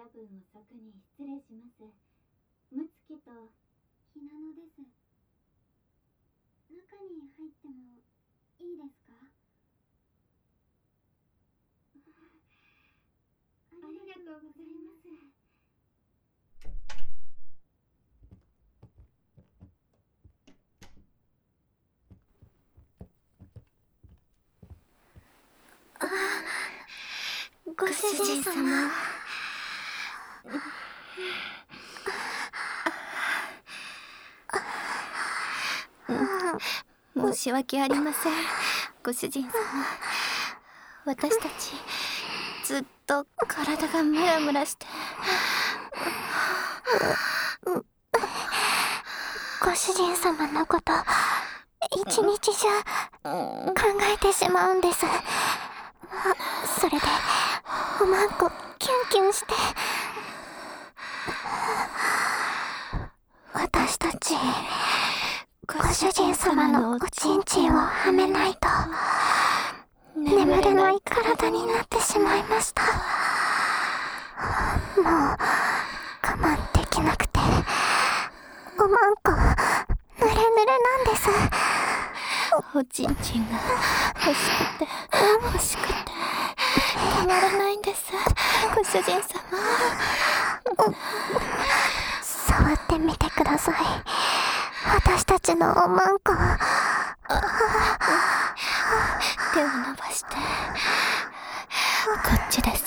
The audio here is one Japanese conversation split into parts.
分遅くに失礼します。むつきとひなのです。中に入ってもいいですか？ありがとうございます。 ご主人様。申し訳ありません、ご主人様。私たちずっと体がムラムラして。ご主人様のこと一日中考えてしまうんです。それでおまんこキュンキュンして。私たちご主人様のおちんちんをはめないと眠れない体になってしまいました。もう我慢できなくておまんこ濡れ濡れなんです。おちんちんが欲しくて欲しくてたまらないんです、ご主人様。触ってみてください、私たちのおまんこ。手を伸ばして、こっちです。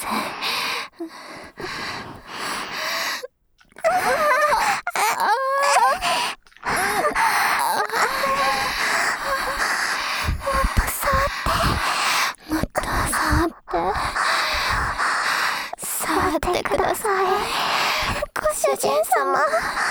もっと触ってください、ご主人様。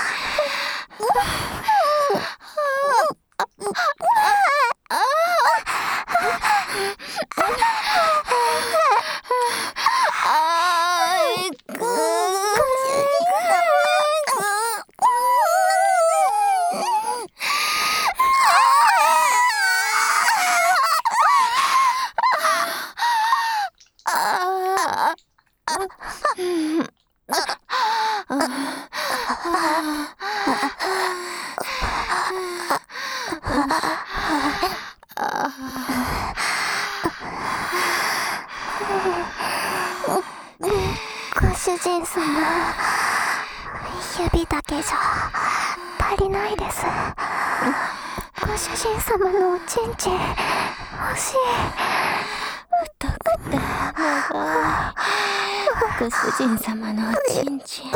ご主人様、指だけじゃ足りないです。ご主人様のおちんちん欲しい。太くて長いご主人様のおちんちん、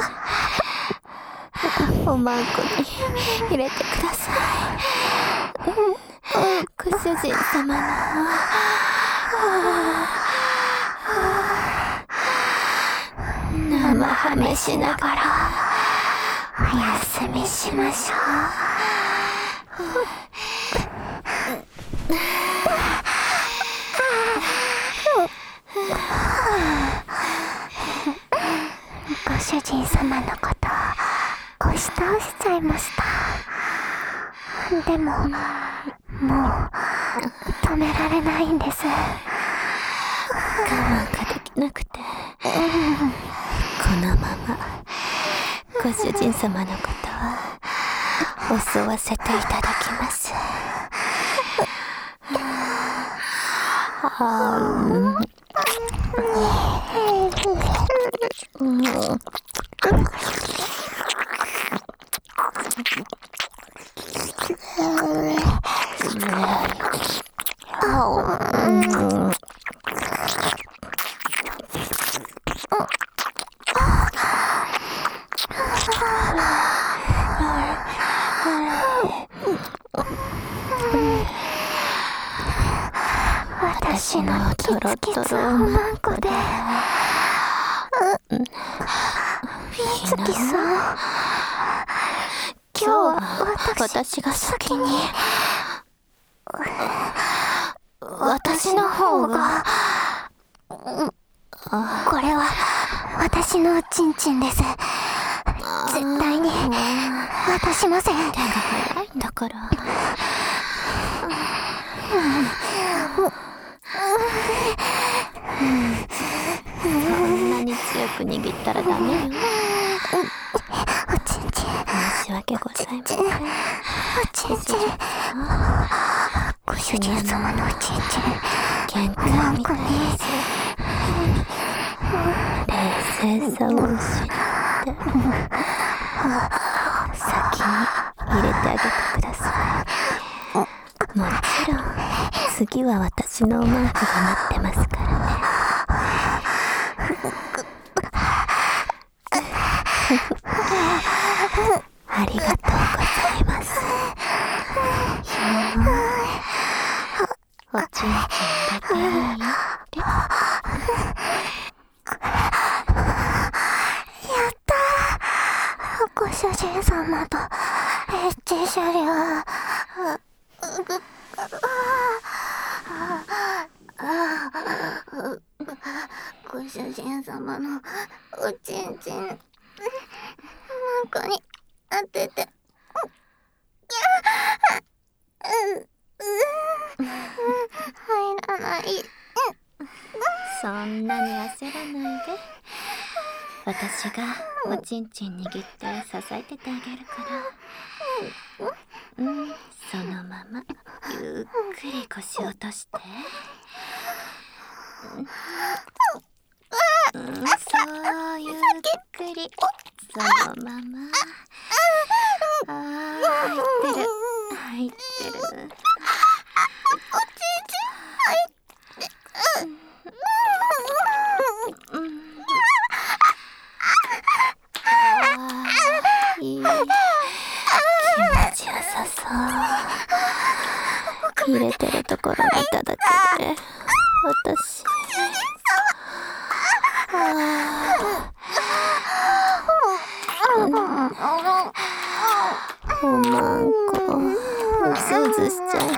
おまんこに入れてください。ご主人様の生ハメしながらお休みしましょう。ご主人様のこと押し倒しちゃいました。でももう止められないんです。我慢ができなくて、このままご主人様のことを襲わせていただきます。私のキツキツおまんこで、みつきさん、今日は私が先に。私の方が、これは私のおちんちんです。絶対に渡しません。手が早いんだから。そんなに強くく握ったらダメよ。おちんちん、申し訳ございません。おちんちん、ご主人様のおちんちん、限界みたいです。冷静さを失って先に入れてあげてください。もちろん次は私のマークが待ってますからね。ありがとうございます。おちんちんだけいいよって。やったー、ご主人様とエッチ処理はご主人様のおちんちんマンコに当てて入らない。そんなに焦らないで。私がおちんちん握って支えててあげるから。そのままゆっくり腰を落として。そうゆっくりそのまま。入ってる入ってる。おちんちん入っていい、気持ちよさそう。入れてるところ見ただけで私おまんこうずうずしちゃいます。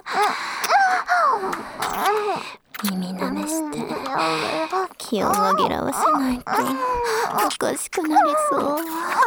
耳なめして気を紛らわせないとおかしくなりそう。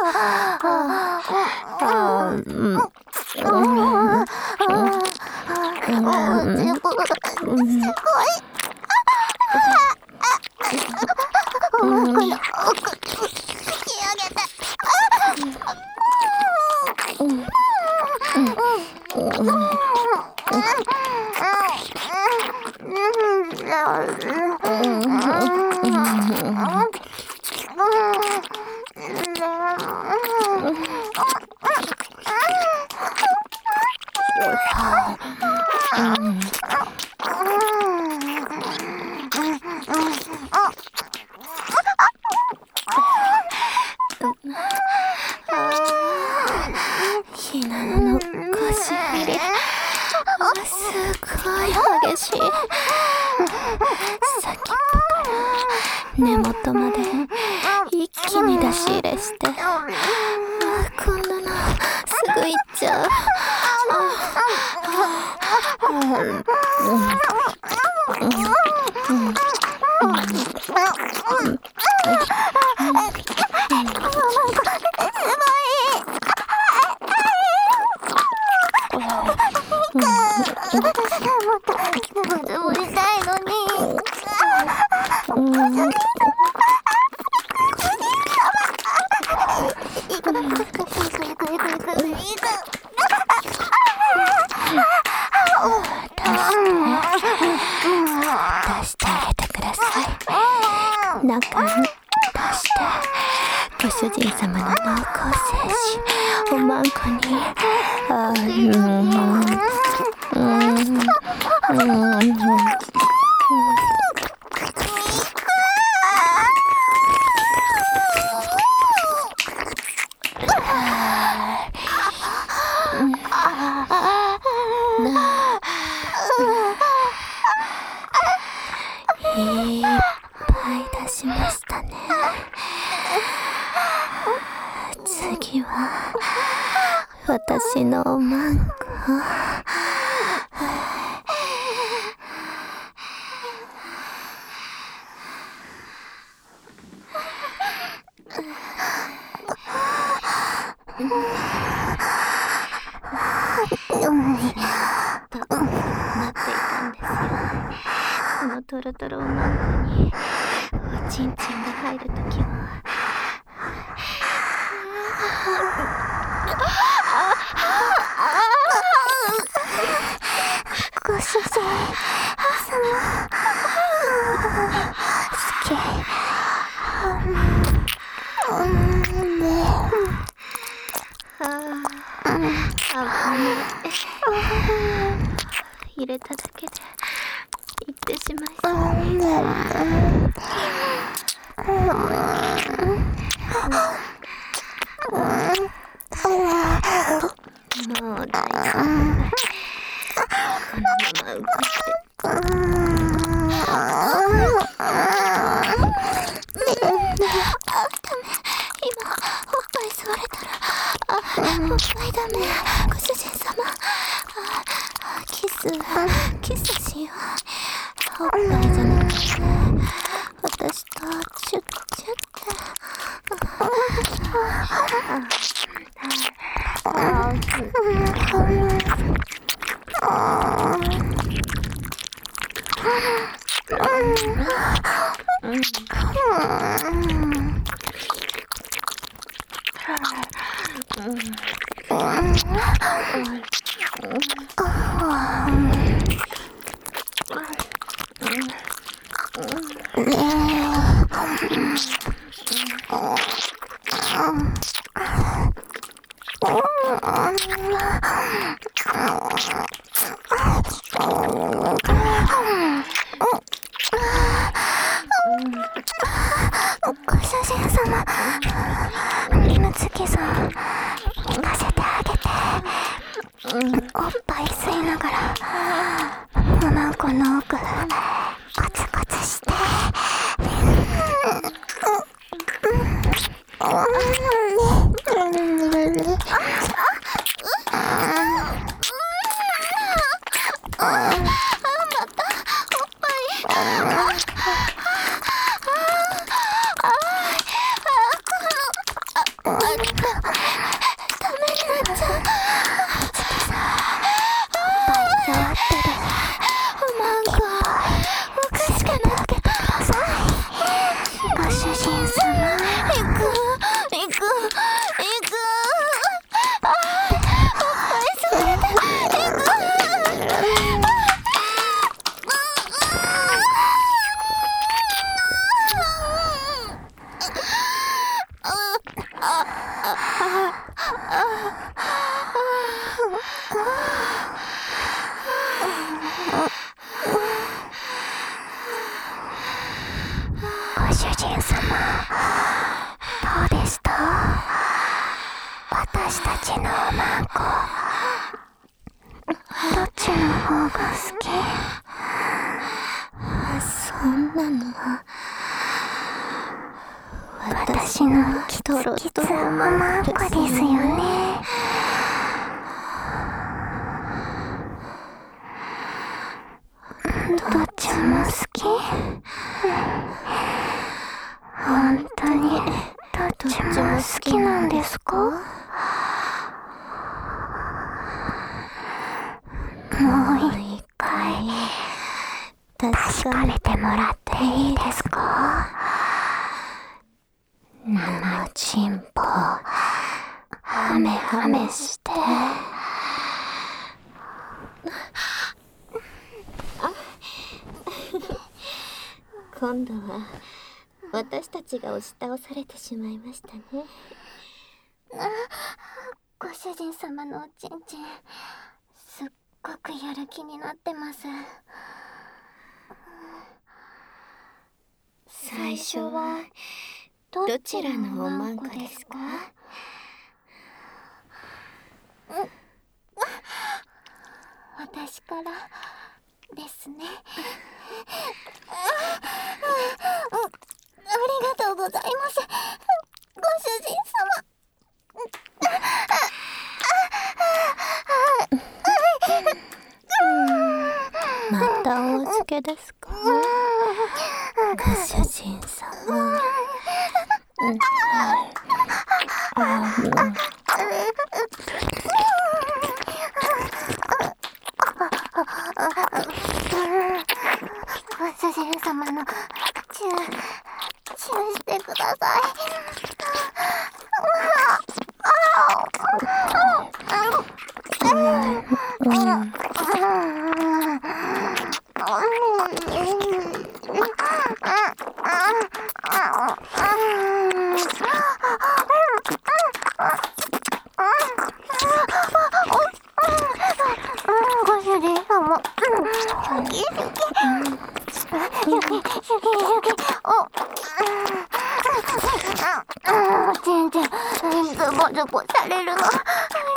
ひなのの腰入れすごい激しい。先っぽから根元まで一気に出し入れして、こんなのすぐいっちゃう。出してあげてください。中に出してご主人様の濃厚精子おまんこにいっぱい出しましたね。次は私のおまんこ。待っていたんですよ。このトロトロおまんこにおチンチンが入るときはご主人様好き。入れただけで行ってしまいそう。もう大丈夫。このまま動いて。今おっぱい吸われたら、おっぱいダメ。ご主人様、キスしよう。おっぱいじゃなくて私とチュッチュッご主人様、夏木さん、行かせてあげて。おっぱい吸いながらおまんこの奥コツコツして。ご主人様、どうでした？私たちのおまんこ、どっちの方が好き？そんなのは私のキツキツおまんこですよね。どっちも好き？本当にどっちも好きなんですか？もう一回確かめてもらっていいですか？生チンポハメハメして。今度は私たちが押し倒されてしまいましたね。ご主人様のおちんちん、すっごくやる気になってます。最初はどちらのおまんこですか？私からですね。ありがとうございます、ご主人様。またお預けですか？ご主人様。ご主人様のチュー許してください。ご主人様、全然ズボズボされるの嬉しい。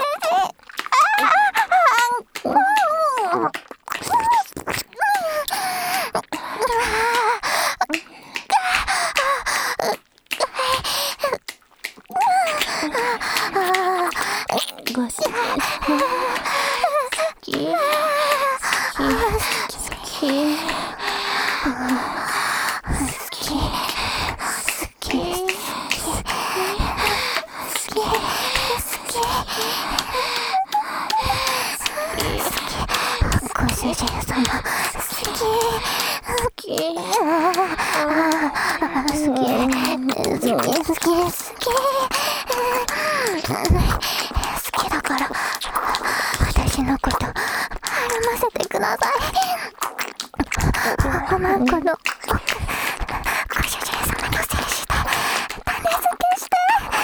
ご主人様好き好きご主人様好きだから私のこと歩ませてください。このご主人様の精子で種付けして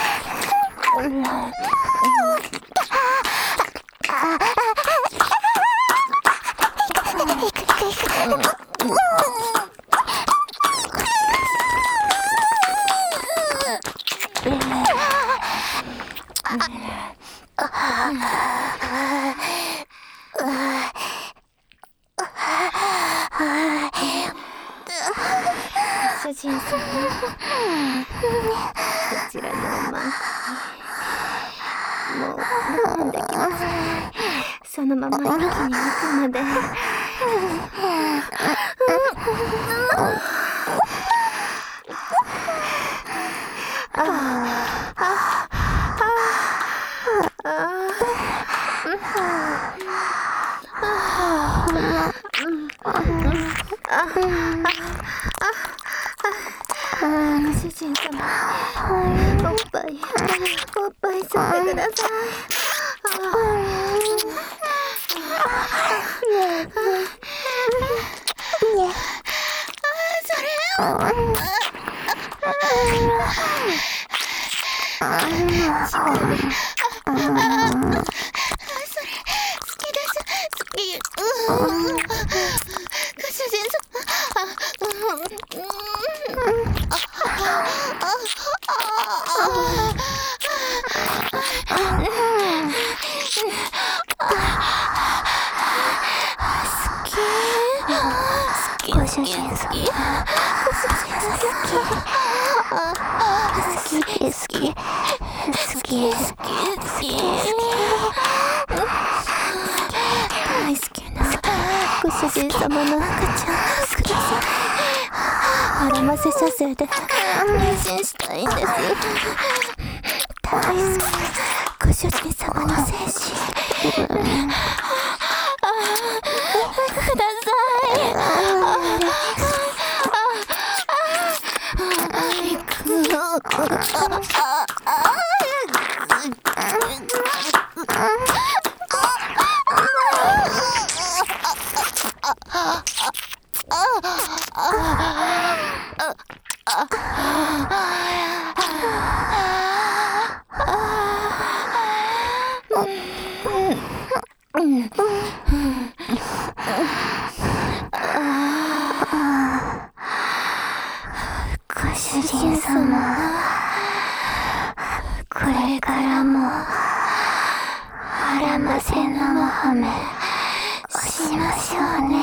主人様、こちらのおまんもう飲んできます。そのまま一気に行くまで。主人様、おっぱい吸ってください。ご主人様、好き大好きなご主人様の赤ちゃんください。アロマセ射精で妊娠したいんです。大好きご主人様の精子ください。ご主人様、これからもアロマセのお褒めしましょうね。